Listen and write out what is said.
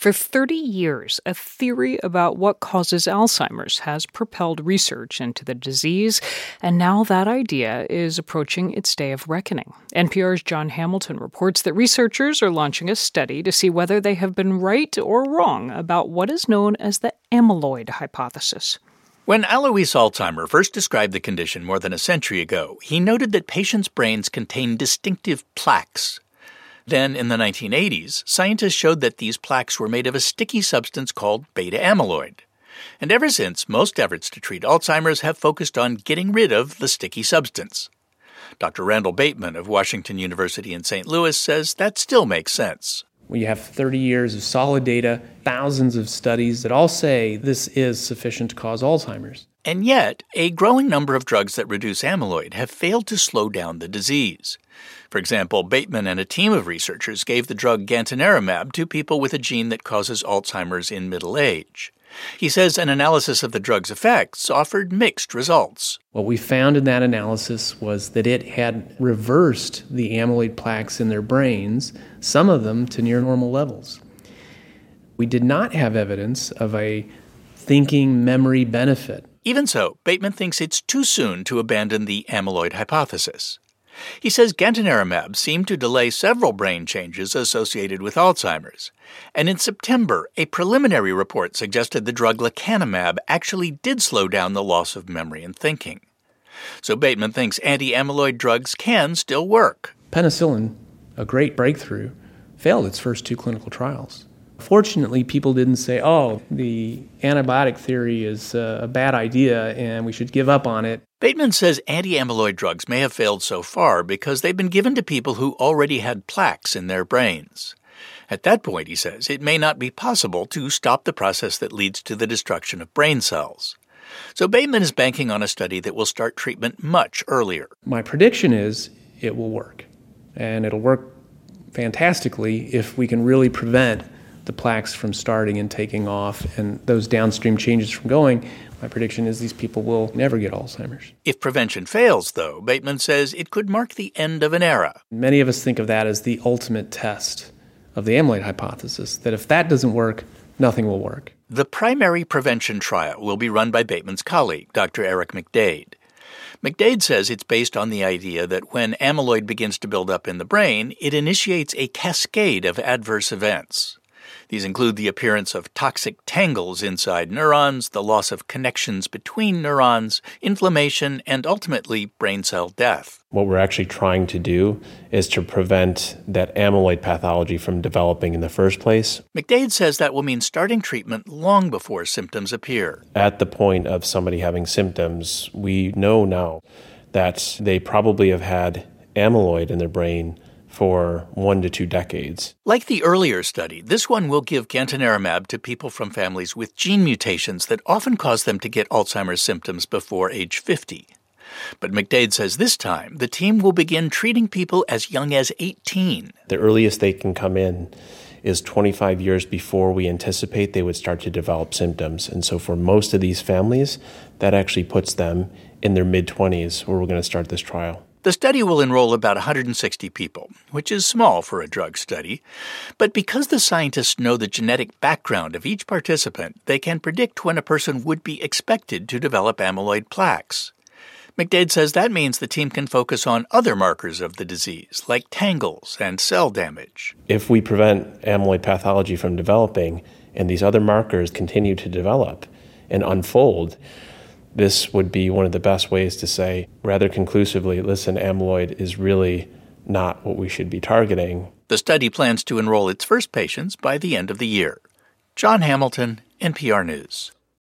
For 30 years, a theory about what causes Alzheimer's has propelled research into the disease, and now that idea is approaching its day of reckoning. NPR's Jon Hamilton reports that researchers are launching a study to see whether they have been right or wrong about what is known as the amyloid hypothesis. When Alois Alzheimer first described the condition more than a century ago, he noted that patients' brains contain distinctive plaques. Then, in the 1980s, scientists showed that these plaques were made of a sticky substance called beta amyloid. And ever since, most efforts to treat Alzheimer's have focused on getting rid of the sticky substance. Dr. Randall Bateman of Washington University in St. Louis says that still makes sense. We have 30 years of solid data, thousands of studies that all say this is sufficient to cause Alzheimer's. And yet, a growing number of drugs that reduce amyloid have failed to slow down the disease. For example, Bateman and a team of researchers gave the drug gantenerumab to people with a gene that causes Alzheimer's in middle age. He says an analysis of the drug's effects offered mixed results. What we found in that analysis was that it had reversed the amyloid plaques in their brains, some of them to near normal levels. We did not have evidence of a thinking memory benefit. Even so, Bateman thinks it's too soon to abandon the amyloid hypothesis. He says gantenerumab seemed to delay several brain changes associated with Alzheimer's. And in September, a preliminary report suggested the drug lecanemab actually did slow down the loss of memory and thinking. So Bateman thinks anti-amyloid drugs can still work. Penicillin, a great breakthrough, failed its first 2 clinical trials. Fortunately, people didn't say, the antibiotic theory is a bad idea and we should give up on it. Bateman says anti-amyloid drugs may have failed so far because they've been given to people who already had plaques in their brains. At that point, he says, it may not be possible to stop the process that leads to the destruction of brain cells. So Bateman is banking on a study that will start treatment much earlier. My prediction is it will work. And it'll work fantastically if we can really prevent the plaques from starting and taking off and those downstream changes from going. My prediction is these people will never get Alzheimer's. If prevention fails, though, Bateman says it could mark the end of an era. Many of us think of that as the ultimate test of the amyloid hypothesis, that if that doesn't work, nothing will work. The primary prevention trial will be run by Bateman's colleague, Dr. Eric McDade. McDade says it's based on the idea that when amyloid begins to build up in the brain, it initiates a cascade of adverse events. These include the appearance of toxic tangles inside neurons, the loss of connections between neurons, inflammation, and ultimately brain cell death. What we're actually trying to do is to prevent that amyloid pathology from developing in the first place. McDade says that will mean starting treatment long before symptoms appear. At the point of somebody having symptoms, we know now that they probably have had amyloid in their brain for 1 to 2 decades. Like the earlier study, this one will give gantenerumab to people from families with gene mutations that often cause them to get Alzheimer's symptoms before age 50. But McDade says this time the team will begin treating people as young as 18. The earliest they can come in is 25 years before we anticipate they would start to develop symptoms. And so for most of these families, that actually puts them in their mid-20s where we're going to start this trial. The study will enroll about 160 people, which is small for a drug study. But because the scientists know the genetic background of each participant, they can predict when a person would be expected to develop amyloid plaques. McDade says that means the team can focus on other markers of the disease, like tangles and cell damage. If we prevent amyloid pathology from developing and these other markers continue to develop and unfold, this would be one of the best ways to say rather conclusively, listen, amyloid is really not what we should be targeting. The study plans to enroll its first patients by the end of the year. Jon Hamilton, NPR News.